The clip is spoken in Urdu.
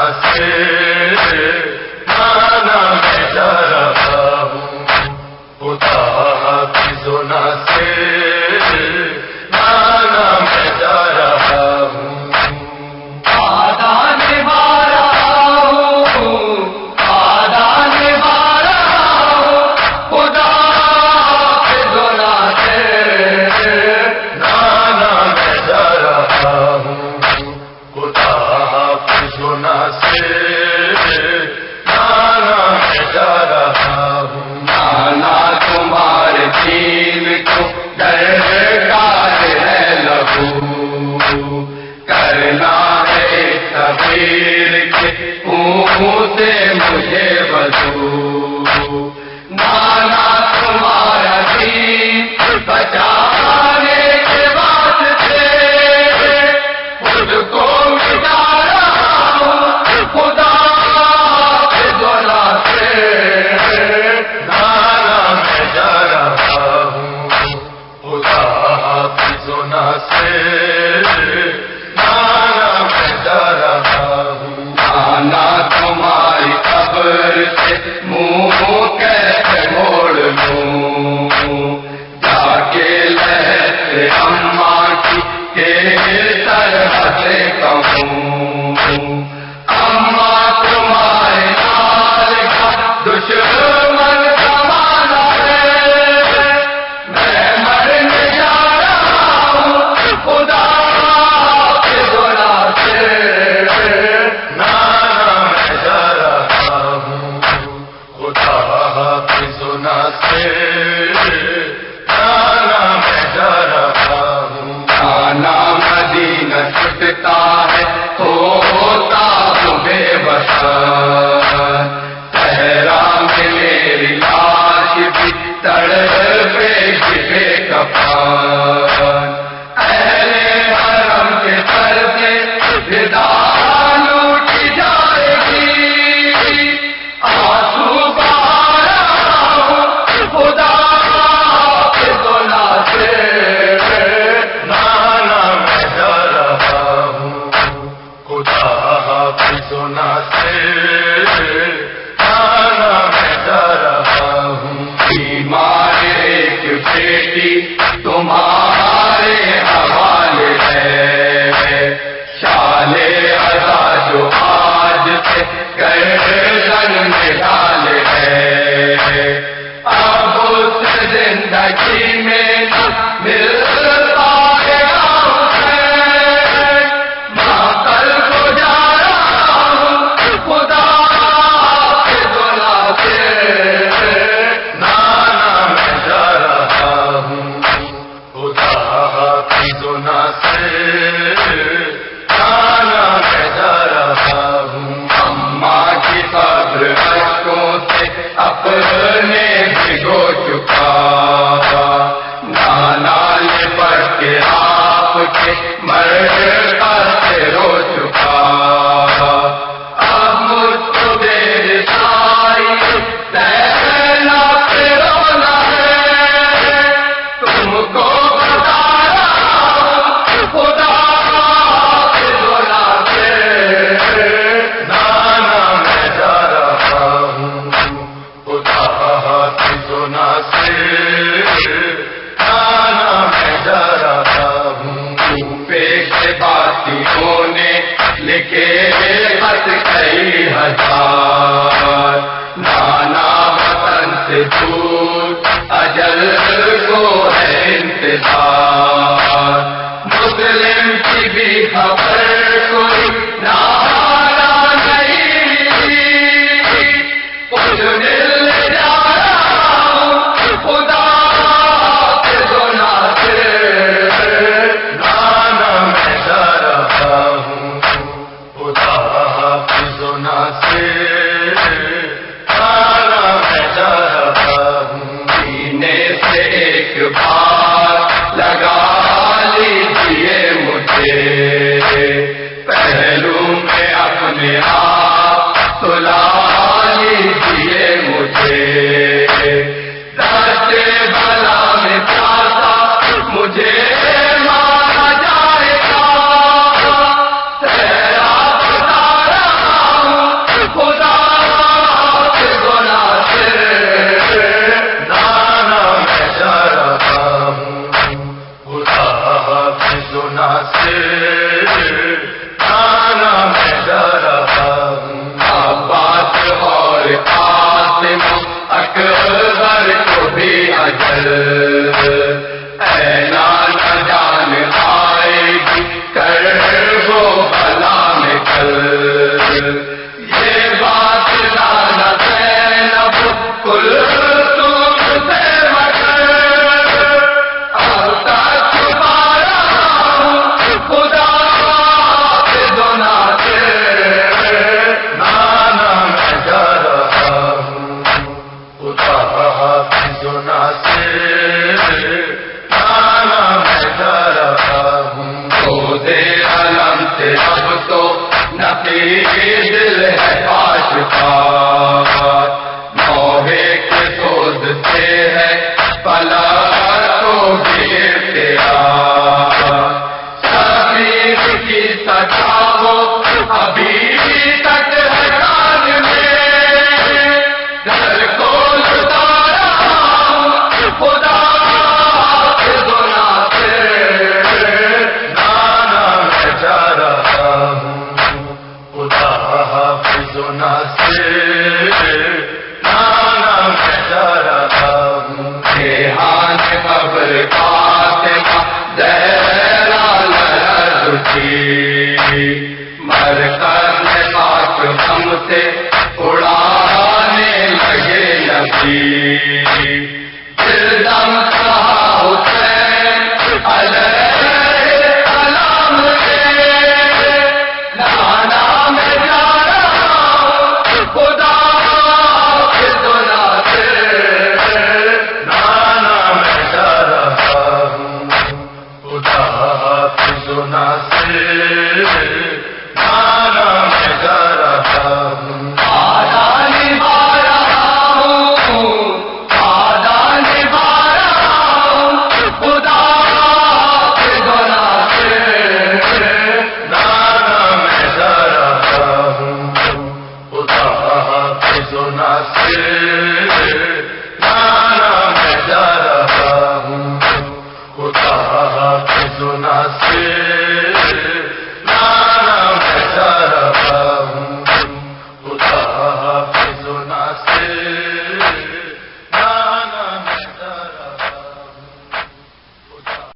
سے نانا میں جا رہا ہوں، خدا کی زنا سے نانا میں جا رہا ہوں، آدان بارہ ہوں، آدان بارہ ہوں، خدا کی زنا سے نانا میں جا رہا ہوں، خدا کی زنا سے نانا میں جا رہا ہوں، نانا تمہارے دین کو درکار ہے لہو، کرنا ہے کبیر کے منہ سے مجھے وضو، نانا تمہارا دین بچانے کے واسطے خود کو مٹا رہا ہوں، خدا کے زنا سے نانا میں جا رہا ہوں، خدا کی زنا سے نانا میں جا رہا ہوں، نانا تمہاری قبر سے منہ کیسے موڑ لوں، جا کے لہت اماں کی طرح سے کہوں، اماں تمہارے نال کا دشمن زمانہ ہے، میں مرنے جا رہا ہوں، خدا کے زنا سے نانا میں جا رہا ہوں، خدا کی زنا سے نانا میں جا رہا ہوں، نانا مدینہ چھٹتا ہے ہوتا ہوں بے بس، صحرا میں میری لاش بھی تڑپے بے کفن، اہل حرم کے سر سے فدا لوٹی جائے گی، آنسو بہا رہا ہوں، خدا کے زنا سے نانا میں جا رہا ہوں، خدا کی زنا سے نانا میں جا رہا ہوں، بیمار ایک بیٹی تمہارے حوالے ہے، شالے ادا جو آج سے گردن میں ڈالے ہے، اب اس زندگی میں نہ مل پائے گا اسے، ماں کل کو جا رہا ہوں، خدا کے زنا سے نانا میں جا رہا ہوں، خدا کی زنا سے نانا میں جا رہا ہوں، اماں کی قبر اشکوں سے اپنے بھگو چکا، نانا لپٹ کے آپ کے مرکز سے رو چکا، اب مجھ کو دیر سائی تیرنا پہ رونا ہے، تم کو بتا رہا ہوں، خدا کے زنا سے نانا میں جا رہا ہوں، خدا کی زنا سے نانا میں جا رہا ہوں، کے باتیوں نے لکھے خط کئی ہزار، نانا وطن سے دور اجل کو ہے انتظار، مسلم کی بھی خبر کوئی نانا نہیں، کچھ مل جا رہا ہوں، خدا کے زنا سے نانا میں جا رہا ہوں، خدا کی زنا سے نانا میں جا رہا ہوں، سینے سے ایک بار لگا مر کر خاک ہم سے اڑانے لگے نبی، پھر دم کہا حسین علیہ السلام سے، نانا میں جا رہا ہوں خدا کے دنا سے، نانا میں جا رہا ہوں خدا کی سنا سے، نانا میں جا رہا ہوں آدھا نبھا رہا ہوں، آدھا نبھا رہا ہوں خدا کے دنا سے، نانا میں جا رہا ہوں خدا کی سنا سے، نانا میں جا رہا ہوں خدا کی سنا سے۔